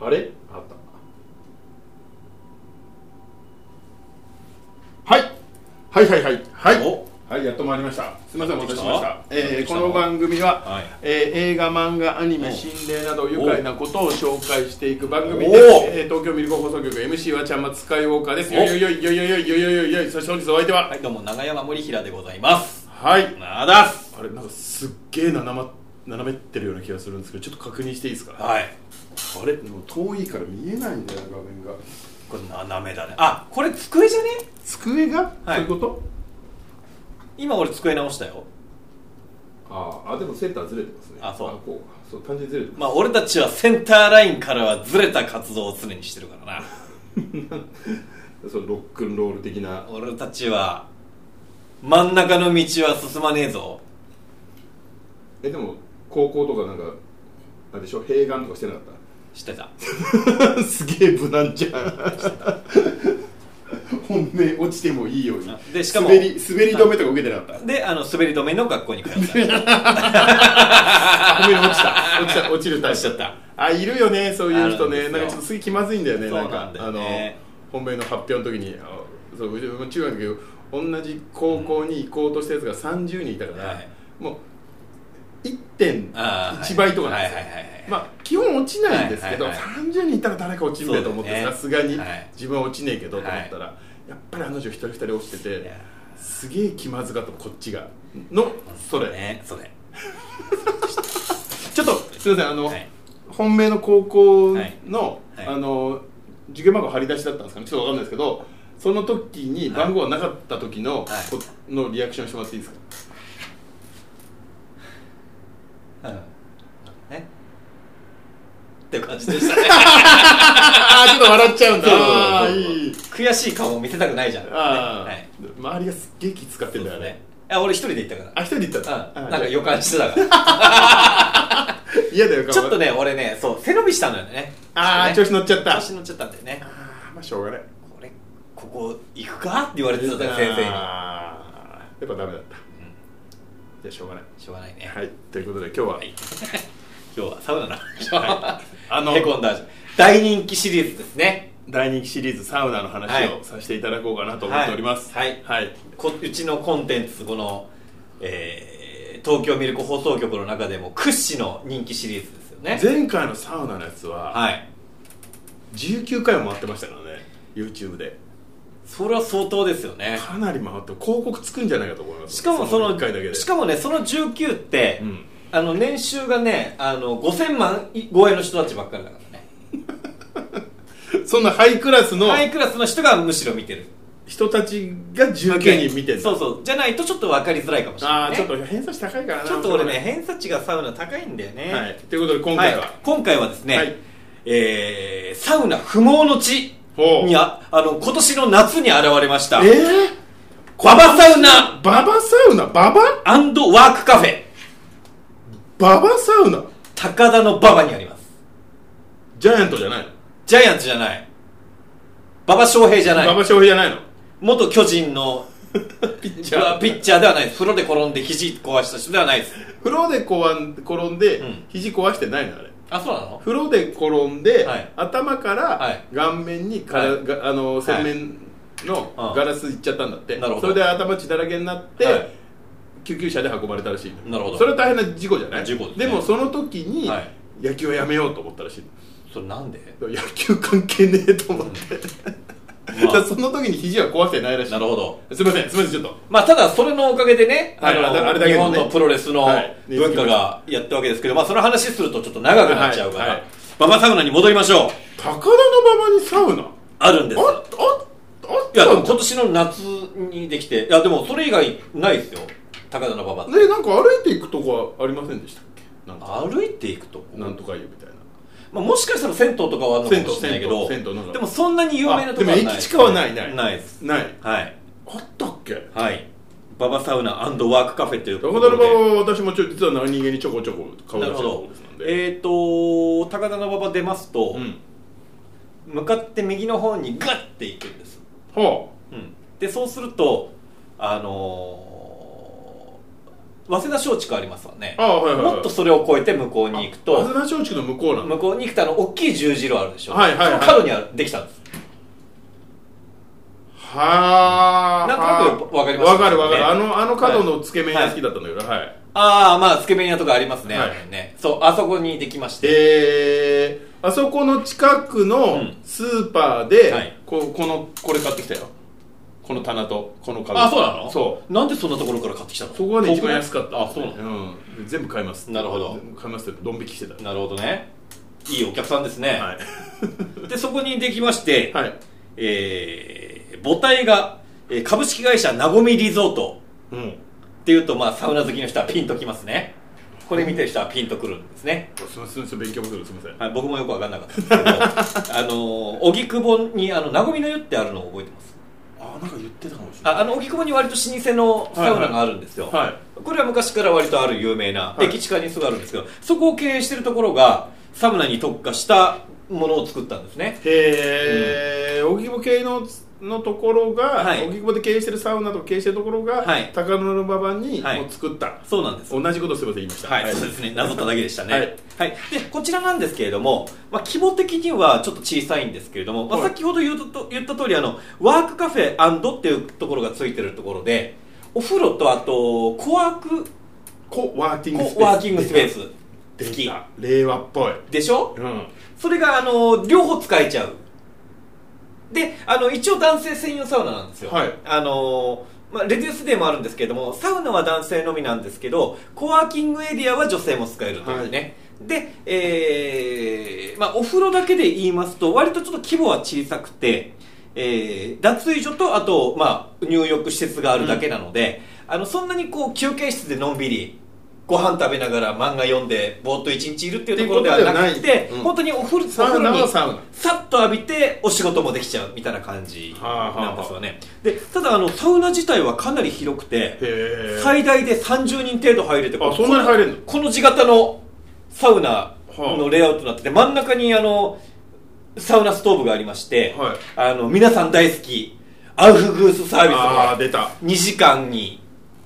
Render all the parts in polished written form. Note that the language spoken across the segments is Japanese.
あれあった。はいはい、やっと回りました。すみません、お待たせしました。この番組は、はい、映画、漫画、アニメ、心霊など愉快なことを紹介していく番組です。東京ミルク放送局 MC はちゃんまつスカイウォーカーです。そして本日お相手は、 はい、どうも長山森平でございます。 はい。 なだす。 あれ、なんかすっげえ斜めってるような気がするんですけど、ちょっと確認していいですか？ はい。 あれ、もう遠いから見えないんだよ、画面が。 これ斜めだね。あ、これ机じゃね？ 机が？ はい、 そういうこと？ 今俺机直したよ。 あ、でもセンターずれてますね。 あ、そう。 そう単純にずれてます。 まあ俺たちはセンターラインからはずれた活動を常にしてるからな。 そのロックンロール的な。 俺たちは真ん中の道は進まねえぞ。 でも高校とかなんかあれでしょ、併願とかしてなかった？ してた。 すげえ無難じゃん。本命落ちてもいいように。 でしかも滑り止めとか受けてなかった？ で滑り止めの学校に通った。 ごめん、落ちるタイプ。 落ちちゃった。 あ、いるよね、そういう人ね。 なんかちょっとすげえ気まずいんだよね。 そうなんだよね。 本命の発表の時に、そう中学だけど同じ高校に行こうとしたやつが30人いたから、はい、もう1.1 倍とかなんですよ。まあ基本落ちないんですけど、30人いたら誰か落ちるんだと思って、さすがに自分は落ちねえけどと思ったら、やっぱりあの女一人二人落ちてて、すげえ気まずかった、こっちがのそれちょっとすいません、本命の高校の受験番号張り出しだったんですかね、ちょっとわかんないですけど、その時に番号がなかった時のリアクションしてもらっていいですか？ って感じでしたね。 ちょっと笑っちゃうんだ。 悔しい顔を見せたくないじゃん。 周りがすっげえ気使ってんだよね。 俺一人で行ったから。 一人で行った。 なんか予感してたから。 嫌だよ。 ちょっとね、俺ね、背伸びしたんだよね。 調子乗っちゃった。 調子乗っちゃったんだよね。 まあしょうがない。 ここ行くかって言われてたんだよ、先生に。 やっぱダメだった。じゃあしょうがない。 しょうがないね。 はい。ということで今日はサウナの話。へこんだ大人気シリーズですね。 大人気シリーズサウナの話をさせていただこうかなと思っております。 うちのコンテンツ、この、東京ミルク放送局の中でも屈指の人気シリーズですよね。 前回のサウナのやつは、19回も回ってましたからね、 YouTube で。 それは相当ですよね。 かなり回って、広告つくんじゃないかと思います。 しかもその 1回だけで。 しかもね、その19って、年収がね、5000万超えの人たちばっかりだからね。 そんなハイクラスの人がむしろ見てる人たちが19人見てる。 そうじゃないとちょっと分かりづらいかもしれないね。 ちょっと偏差値高いからな。 ちょっと俺ね、偏差値がサウナ高いんだよね。 ということで今回はですね、サウナ不毛の地に今年の夏に現れました、ババサウナアンドワークカフェ。 ババサウナ高田の馬場にあります。 ジャイアントじゃないの？ ジャイアンツじゃない。馬場翔平じゃない。 の元巨人のピッチャーではないです。風呂で転んで肘壊した人ではないです。 風呂で転んで、肘壊してないのあれ。 そうなの？ 風呂で転んで、頭から顔面に洗面のガラスいっちゃったんだって。それで頭血だらけになって、救急車で運ばれたらしい。 なるほど。 それは大変な事故じゃない？ 事故ですね。 でもその時に野球をやめようと思ったらしい。 それなんで？ 野球関係ねえと思って。その時に肘は壊してないらしい。 なるほど。 すいませんちょっと。 ただそれのおかげでね、日本のプロレスの文化がやったわけですけど、その話するとちょっと長くなっちゃうから、馬場サウナに戻りましょう。 高田の馬場にサウナあるんです。いやでも今年の夏にできて、でもそれ以外ないですよ、高田の馬場って。 なんか歩いていくとこはありませんでしたっけ？ 歩いていくとこなんとかいうみたいな。 もしかしたら銭湯とかはあるのかもしれないけど、でもそんなに有名なところはない。 でも駅近はないです。 あったっけ？ 馬場サウナ&ワークカフェということで。 高田の馬場は私も実は何気にちょこちょこ顔出してるところですので。 高田の馬場出ますと、向かって右の方にグッて行くんです。 早稲田松竹ありますわね。 もっとそれを超えて向こうに行くと、 早稲田松竹の向こうなの？ 向こうに行くと大きい十字路あるでしょ。 その角にできたんです。 はあ。 なんとなくわかりますわかる。あの角のつけ麺屋好きだったんだけど、はい。 まあつけ麺屋とかありますね。そう、あそこにできまして。 あそこの近くのスーパーで、これ買ってきたよ。この棚とこの角。 そうなの？ そう。 なんでそんなところから買ってきたの？ そこがね一番安かった。 そうなの？全部買います。 なるほど。 買いますってドン引きしてた。 なるほどね。いいお客さんですね。でそこにできまして、母体が株式会社なごみリゾートっていうと、サウナ好きの人はピンときますね。これ見てる人はピンとくるんですね。 すみません、勉強不足ですみません。 僕もよく分かんなかったんですけど荻窪になごみの湯ってあるのを覚えてます？ なんか言ってたかもしれない。 荻窪に割と老舗のサウナがあるんですよ。これは昔から割とある有名な、駅地下にすぐあるんですけど、そこを経営してるところがサウナに特化したものを作ったんですね。 荻窪系のところが、荻窪で経営してるサウナと経営してるところが、高野馬場にも作った。 そうなんです。 同じことすみません言いました。 そうですね。なぞっただけでしたね。でこちらなんですけれども、規模的にはちょっと小さいんですけれども、先ほど言った通りワークカフェ&っていうところがついてるところで、お風呂とあとワーキングスペース付き。 令和っぽいでしょ。それが両方使えちゃう。で一応男性専用サウナなんですよ。レデュースデーもあるんですけれども、サウナは男性のみなんですけど、コワーキングエリアは女性も使えるというね。で、お風呂だけで言いますと割とちょっと規模は小さくて、脱衣所とあと、入浴施設があるだけなので、そんなに休憩室でのんびりご飯食べながら漫画読んでぼーっと一日いるっていうところではなくて、本当にお風呂にさっと浴びてお仕事もできちゃうみたいな感じなんですよね。でただサウナ自体はかなり広くて、最大で30人程度入れて、 そんなに入れるの？ この字型のサウナのレイアウトになってて、真ん中にサウナストーブがありまして、皆さん大好きアウフグースサービスが2時間に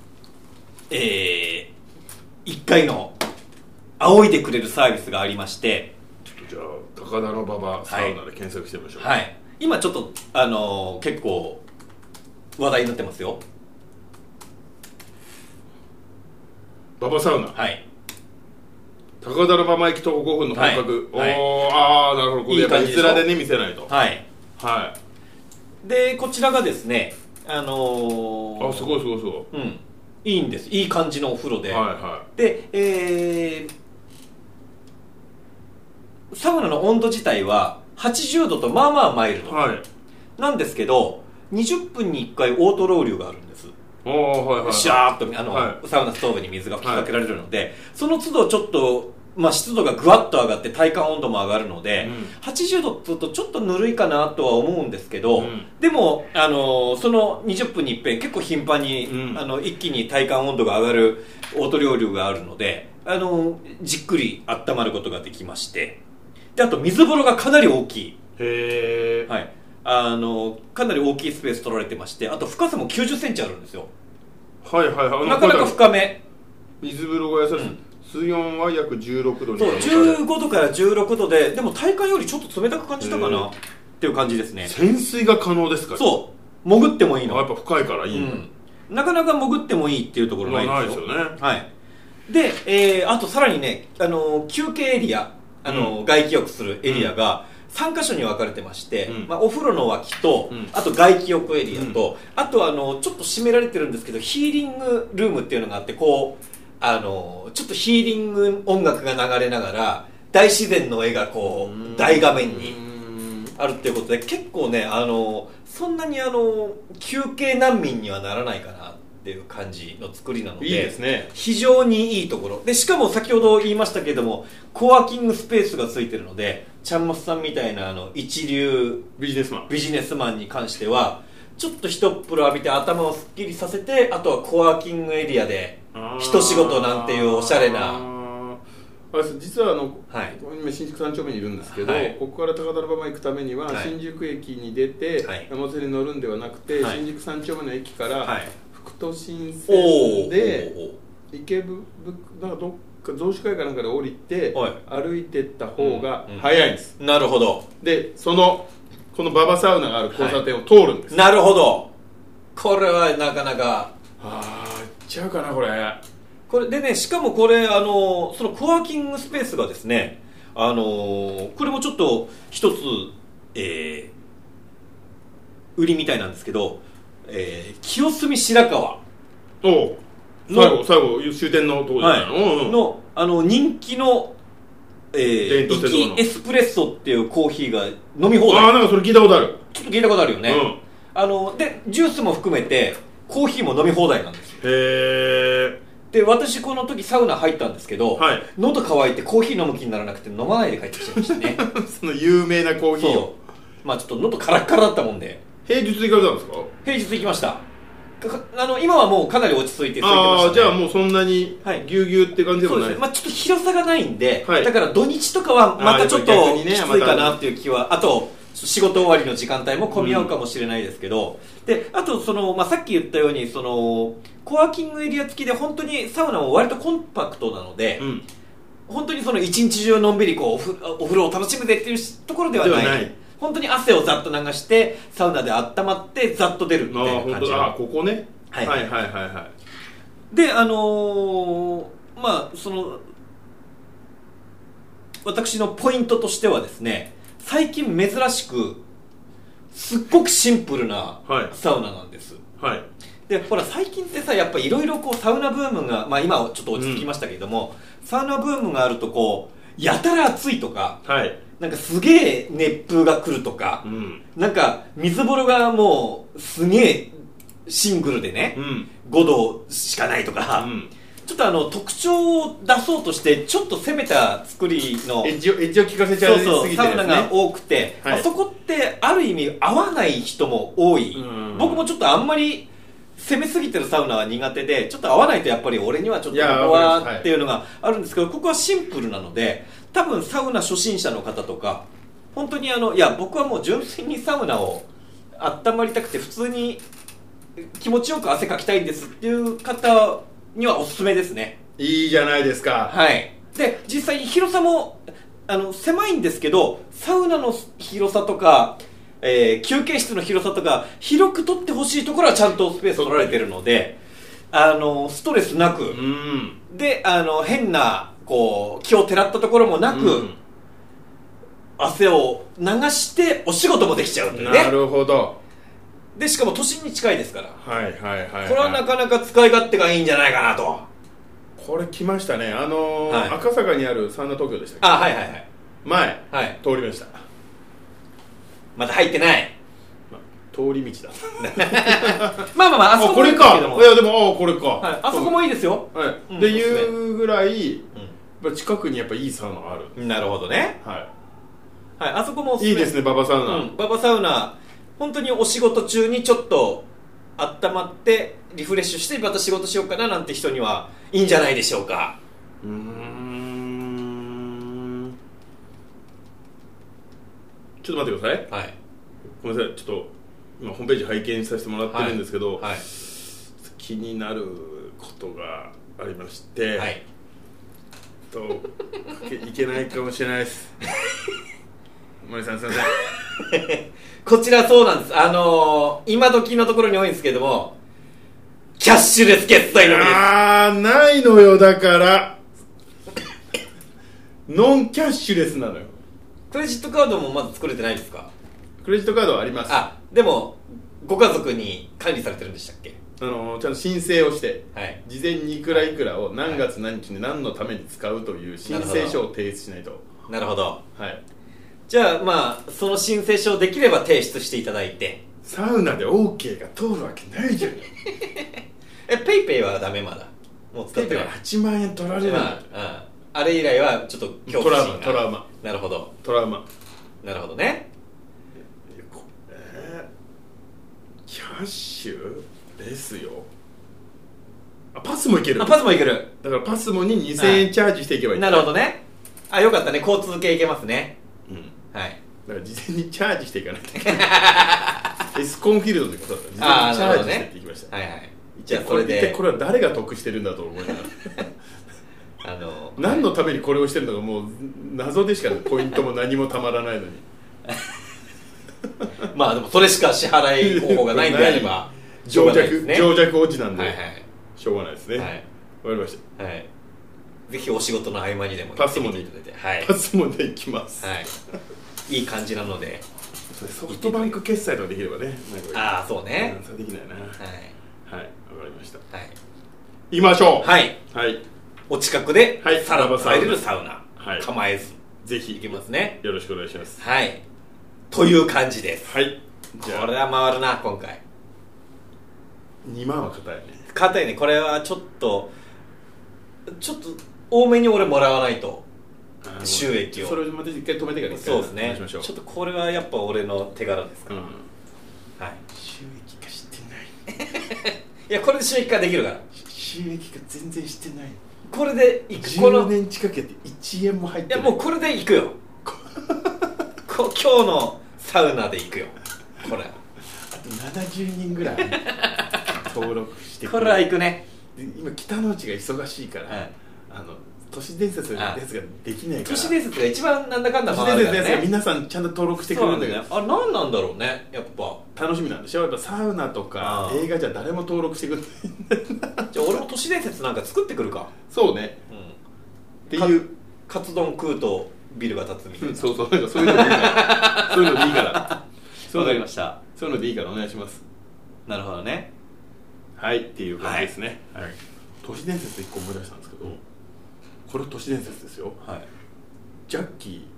1回の仰いでくれるサービスがありまして、 ちょっとじゃあ高田馬場サウナで検索してみましょう。 今ちょっと結構話題になってますよ。 馬場サウナ、高田馬場駅徒歩5分の方角。なるほど。これやっぱり絵面でね見せないと。 でこちらがですねすごいすごいすごい。 いいんです。いい感じのお風呂で、で、サウナの温度自体は80度とまあまあマイルド、なんですけど20分に1回オートロウリュがあるんです。シャーッとサウナストーブに水が吹きかけられるので、その都度ちょっと湿度がぐわっと上がって体感温度も上がるので、80度って言うとちょっとぬるいかなとは思うんですけど、でもその20分に一遍結構頻繁に、一気に体感温度が上がるオートロウリュがあるので、じっくり温まることができまして、であと水風呂がかなり大きい。かなり大きいスペース取られてまして、あと深さも90センチあるんですよ。なかなか深め。 水風呂が優しい。水温は約16度に。 そう15度から16度で、でも体感よりちょっと冷たく感じたかなっていう感じですね。 潜水が可能ですか？ そう潜ってもいいの。 やっぱ深いからいいんだ。 なかなか潜ってもいいっていうところないですよね。 で、あとさらにね、休憩エリア、外気浴するエリアが3カ所に分かれてまして、お風呂の脇と、あと外気浴エリアと、あとちょっと閉められてるんですけどヒーリングルームっていうのがあって、ちょっとヒーリング音楽が流れながら大自然の絵が大画面にあるっていうことで、結構ねそんなに休憩難民にはならないかなっていう感じの作りなので、 いいですね。 非常にいいところで、しかも先ほど言いましたけれどもコワーキングスペースがついてるので、ちゃんまつさんみたいな一流ビジネスマンに関してはちょっと一風呂浴びて頭をすっきりさせて、あとはコワーキングエリアで一仕事なんていうおしゃれな。 実は今新宿3丁目にいるんですけど、ここから高田馬場行くためには、新宿駅に出て山手に乗るんではなくて、新宿3丁目の駅から副都心線で池袋なんかどっか雑司会かなんかで降りて、歩いてった方が早いんです、 なるほど。 でこの馬場サウナがある交差点を通るんです、 なるほど。これはなかなか行っちゃうかなこれでね、しかもこれそのコワーキングスペースがですね、これもちょっと一つ、売りみたいなんですけど、清澄白河最後終点のところじゃないの、人気のイキエスプレッソっていうコーヒーが飲み放題。 なんかそれ聞いたことある。 ちょっと聞いたことあるよね、でジュースも含めてコーヒーも飲み放題なんですよ。で私この時サウナ入ったんですけど、喉乾いてコーヒー飲む気にならなくて飲まないで帰ってきちゃいましたねその有名なコーヒーをちょっと喉カラッカラだったもんで。 平日行かれたんですか？ 平日行きました。今はもうかなり落ち着いて空いてましたね。 じゃあもうそんなにぎゅうぎゅうって感じでもない。 ちょっと広さがないんで、だから土日とかはまたちょっときついかなっていう気は、あと仕事終わりの時間帯も混み合うかもしれないですけど、であとさっき言ったようにコワーキングエリア付きで本当にサウナも割とコンパクトなので、本当に一日中のんびりお風呂を楽しむぜっていうところではない。本当に汗をざっと流してサウナで温まってざっと出るみたいな感じの。 ここね。はいで私のポイントとしてはですね、最近珍しくすっごくシンプルなサウナなんです、でほら最近ってさ、やっぱいろいろサウナブームが、今はちょっと落ち着きましたけれども、サウナブームがあるとやたら暑いとか、なんかすげえ熱風が来るとか、なんか水風呂がもうすげえシングルでね、5度しかないとか、ちょっと特徴を出そうとしてちょっと攻めた作りのエッジを効かせちゃうサウナが多くて、そこってある意味合わない人も多い。僕もちょっとあんまり攻めすぎてるサウナは苦手で、ちょっと合わないとやっぱり俺にはちょっとここはっていうのがあるんですけど、ここはシンプルなので、多分サウナ初心者の方とか、本当に僕はもう純粋にサウナを温まりたくて普通に気持ちよく汗かきたいんですっていう方にはおすすめですね。 いいじゃないですか。 で実際に広さも狭いんですけど、サウナの広さとか、休憩室の広さとか広く取ってほしいところはちゃんとスペース取られてるので、ストレスなく、で変な気をてらったところもなく、汗を流してお仕事もできちゃうというね。 なるほど。 でしかも都心に近いですから、これはなかなか使い勝手がいいんじゃないかなと。 これ来ましたね。赤坂にあるサウナ東京でしたっけ？前、通りました。 まだ入ってない。 通り道だあそここれか。いやでもこれか、 あそこもいいですよ、 っていうぐらい近くにやっぱいいサウナがある。 なるほどね。あそこもおすすめ。 いいですね、馬場サウナ。 馬場サウナ本当にお仕事中にちょっと温まってリフレッシュしてまた仕事しようかななんて人にはいいんじゃないでしょうか。 ちょっと待ってください。ごめんなさい、ちょっと今ホームページ拝見させてもらってるんですけど、気になることがありまして、いけないかもしれないです森さんすいませんこちらそうなんです。今時のところに多いんですけども、キャッシュレス決済のみです。 ないのよ。だからノンキャッシュレスなのよ。 クレジットカードもまだ作れてないですか？ クレジットカードはあります。 でもご家族に管理されてるんでしたっけ？ ちゃんと申請をして、事前にいくらいくらを何月何日に何のために使うという申請書を提出しないと。 なるほど。じゃあその申請書をできれば提出していただいて。 サウナで OK が通るわけないじゃんペイペイはダメ？まだもう使ってない。 ペイペイは8万円取られる。 あれ以来はちょっと恐怖心が。 トラウマ。 なるほど。 トラウマ。 なるほどね。 キャッシュですよ。パスもいける。 パスもいける。 だからパスモに2000円チャージしていけばいい。 なるほどね。よかったね。交通系いけますね。 だから事前にチャージしていかないといけないエスコンフィールドのことだったら事前にチャージしていきました。 じゃあそれでこれは誰が得してるんだと思いながら何のためにこれをしてるのかもう謎でしかポイントも何もたまらないのにまあでもそれしか支払い方法がないんであれば情弱おじなんで、 はいはい、 しょうがないですね。はい、わかりました。 はい、ぜひお仕事の合間にでもパスモで、はい、パスモで行きます。 はい、いい感じなのでソフトバンク決済とかできればね。 ああそうね。 それできないな。はいはい、わかりました。 はい、 行きましょう。 はいはい、 お近くではい、 さらっと入れるサウナ、 はい、 構えずぜひ行きますね。 よろしくお願いします。 はい、という感じです。 はい、 じゃあこれは回るな今回。 2万は硬いね。 硬いね。これはちょっと多めに俺もらわないと収益を。 それをまた一回止めてからそうですね。ちょっとこれはやっぱ俺の手柄ですから、はい。 収益化してないいやこれで収益化できるから。 収益化全然してない。 これでいく。 10年近くやって1円も入ってない。 いやもうこれでいくよ今日のサウナでいくよこれ。あと70人ぐらい登録してくれる。 これはいくね。 今北の内が忙しいから、はい、都市伝説のやつができないから。 都市伝説が一番なんだかんだ回るからね。都市伝説のやつが皆さんちゃんと登録してくれるんだけど、 ね、あれ何なんだろうね。やっぱ楽しみなんでしょ。やっぱサウナとか映画じゃ誰も登録してくれないじゃあ俺も都市伝説なんか作ってくるか。 そうね、うん、っていうカツ丼食うとビルが建つみたいな、 そうそう、なんかそういうのでいいからそういうのでいいからわかりました。 そういうのでいいからお願いします。 なるほどね。 はいっていう感じですね。はい、はい、都市伝説1個思い出したんですけど、これ都市伝説ですよ。はい、ジャッキーって、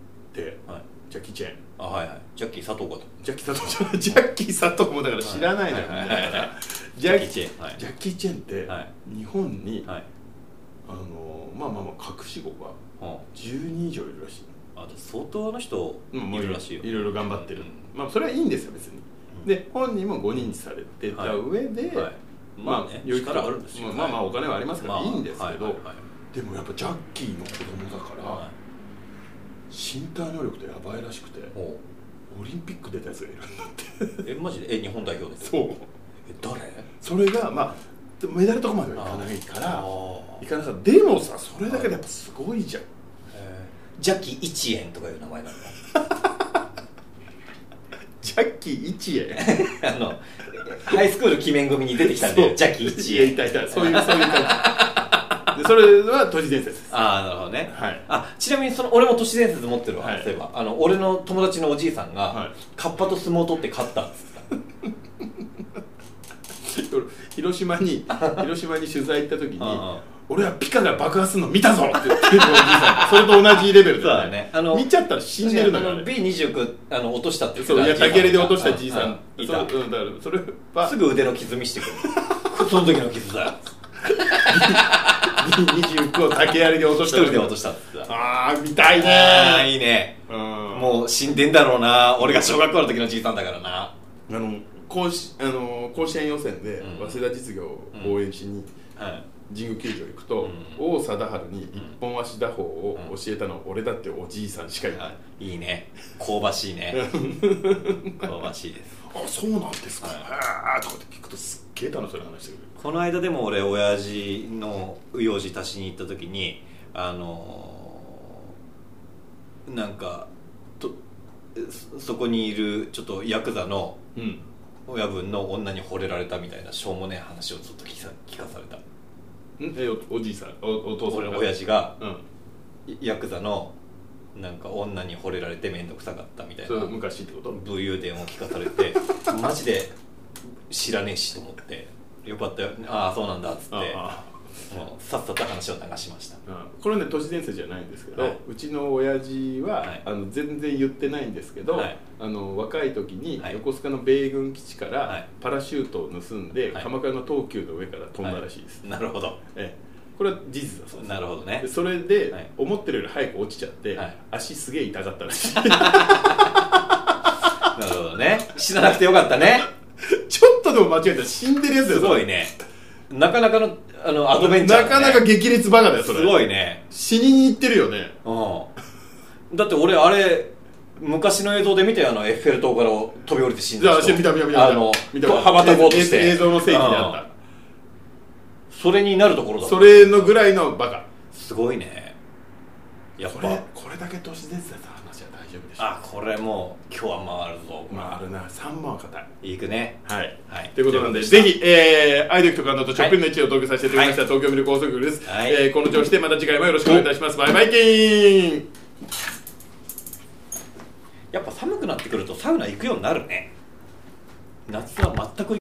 はい、ジャッキーチェーン。 あ、はいはい。ジャッキー佐藤かと。 ジャッキー佐藤ジャッキー佐藤もだから知らないのよ。ジャッキーチェーン、はい、ジャッキーチェーンって、はい、日本に、はい、まあ隠し子が10人以上いるらしい。 あ、相当人いるらしいよ。 いろいろ頑張ってる。まあそれはいいんですよ別に。で本人も5認知されてた上で、まあ力あるんですよ。 まあお金はありますからいいんですけど、でもやっぱジャッキーの子供だから身体能力ってやばいらしくて、オリンピック出たやつがいるんだって。 マジで？日本代表です。 そう。 誰？ それがまあメダルとかまではいかないからいかなかった。でもさ、それだけでやっぱすごいじゃん。 ジャッキー一円とかいう名前なの。 ジャッキー一円ハイスクール記念組に出てきたんで、ジャッキー一円。 いたそういう感じで、それは都市伝説です。 ああ、なるほどね。 はい、 あ、ちなみに俺も都市伝説持ってるわ。はい、そういえば俺の友達のおじいさんが、はい、カッパと相撲を取って勝ったんです広島に取材行った時に俺はピカが爆破するの見たぞって言ってるおじいさん、それと同じレベルだよね。見ちゃったら死んでるのよ。 B29 落としたって言ってた。そう、いや、竹槍で落としたじいさんいた。 だからそれはすぐ腕の傷見してくるその時の傷だよ。 B29 を竹槍で落とした。 一人で落としたって言ってた。 ああ、見たいね。 ああ、いいね。もう死んでんだろうな。俺が小学校の時のじいさんだからな。 甲子園予選で早稲田実業を応援しに神宮球場行くと、王貞治に一本足打法を教えたのは俺だっておじいさんしかいない。 いいね。香ばしいね。香ばしいです。 あ、そうなんですか。へえとかって聞くとすっげえ楽しそうな話してくる。 この間でも俺親父の幼児足しに行った時になんかそこにいるちょっとヤクザの親分の女に惚れられたみたいなしょうもねえ話をずっと聞かされた。 おじいさん、お父さん俺の親父が、ヤクザのなんか女に惚れられて面倒くさかったみたいな昔ってこと？ 武勇伝を聞かされてマジで知らねえしと思ってよかったよ、ああそうなんだっつってもうさっさと話を流しました。 これね都市伝説じゃないんですけど、うちの親父は全然言ってないんですけど、若い時に横須賀の米軍基地からパラシュートを盗んで鎌倉の東急の上から飛んだらしいです。 なるほど。 これは事実だそうです。 なるほどね。 それで思ってるより早く落ちちゃって足すげえ痛かったらしい。なるほどね。死ななくてよかったね。 ちょっとでも間違えたら死んでるやつだよ。 すごいね。なかなかのアドベンチャー、 なかなか激烈バカだよそれ。 すごいね。 死にに行ってるよね。 だって俺あれ昔の映像で見てエッフェル塔から飛び降りて死んだ人。 見た。 羽ばたこうとして映像の世紀であった。 それになるところだ。 それのぐらいのバカ。 すごいね。やっぱこれだけ都市伝説の話は大丈夫でしょ。 あ、これもう今日は回るぞ。 回るな。3本は硬い。 いくね。 はい。ということなんで、ぜひアイドルと感動と直近の位置をお届けさせていただきました東京ミル高速です。この調子でまた次回もよろしくお願いいたします。バイバイキーン。 やっぱ寒くなってくるとサウナ行くようになるね。夏は全く